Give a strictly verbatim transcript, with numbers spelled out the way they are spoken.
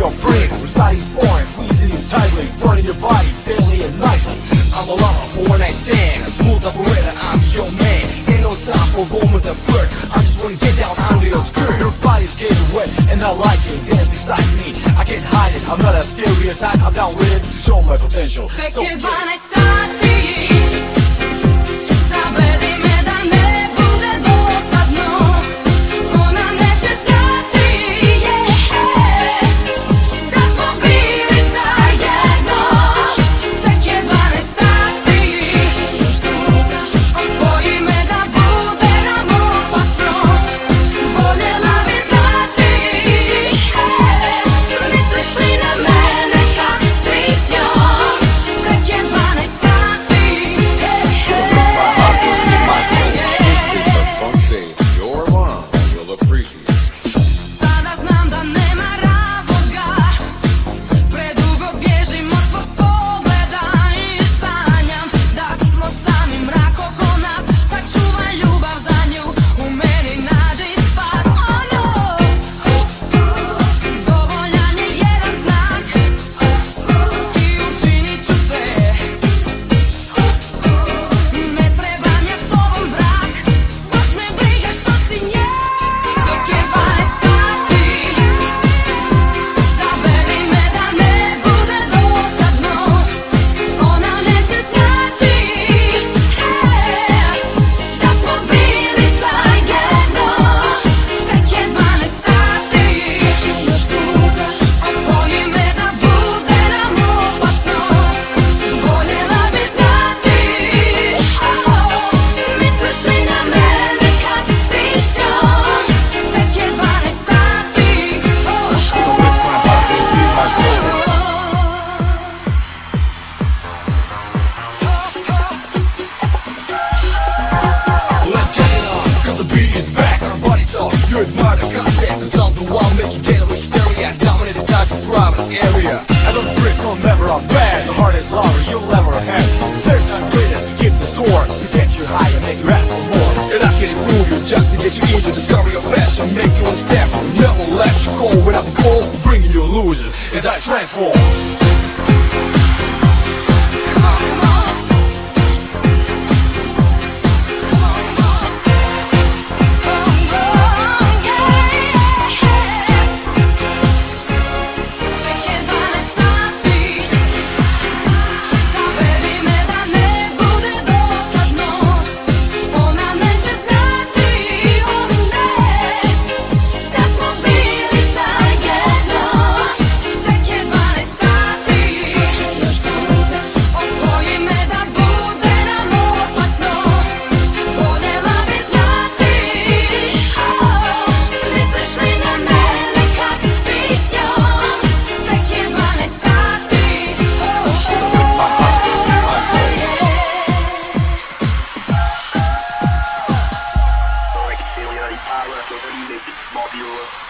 your brain. Reciting poems, squeezing you tightly, burning your body daily and nightly. I'm a lover for one night stand, a smooth operator, I'm your man. Ain't no time for romance and flirt, I just wanna get down under your skirt. Your body's getting wet and I like it, dance beside me, I can't hide it. I'm not a stereotype, I'm down with it to show my potential. So Perché dvanajst sati zavedi me da ne bude dosadno. Ona neće znati, yeah, da smo bili zajedno. Tek je dvanaest sati, odvoji me da bude nam opasno. Voljela bi znati, yeah, misliš li na mene kad si s njom? Tek je dvanaest sati, yeah, Your mom will appreciate. Sada znam da nema razloga, predugo bježim od tvog pogleda i sanjam da smo sami mrak oko nas. Sačuvaj ljubav za nju, u meni nađi spas. Oh no, dovoljan je jedan znak i učinit ću sve. Ne trebam ja s tobom brak, baš me briga što si nje. Tek je dvanaest sati, zavedi me da ne bude dosadno. Ona neće znati, yeah, da smo bili zajedno. Tek je dvanaest sati, odvoji me da bude nam opasno. Voljela bi znati, oh, misliš li na mene kad si s njom? Tek je dvanaest sati, oh, oh, With my heart will be my soul. Let's get it on, cause the beat is back. Our bodies talk, you admire the concept. The sounds of wild make you get a hysteria. Dominate the type of private area. I don't drink from ever I'm bad. The hardest lover you'll ever have. Third time greatest, keep the score. To get you high and make you ask for more. And I can improve you just to get you into discovery of passion. Make you understand, never let you go. Without the goal, bringing you illusions as I transform. come on, come on. Tek je dvanaest sati, zavedi me da ne bude dosadno. Ona neće znati, oh ne, da smo bili zajedno. Tek je dvanaest sati, odvoji me da bude nam opasno. Voljela bi znati, oh, misliš li na mene kad si s njom? Tek je dvanaest sati, oh, oh, Like a alien power, so they make it small viewer.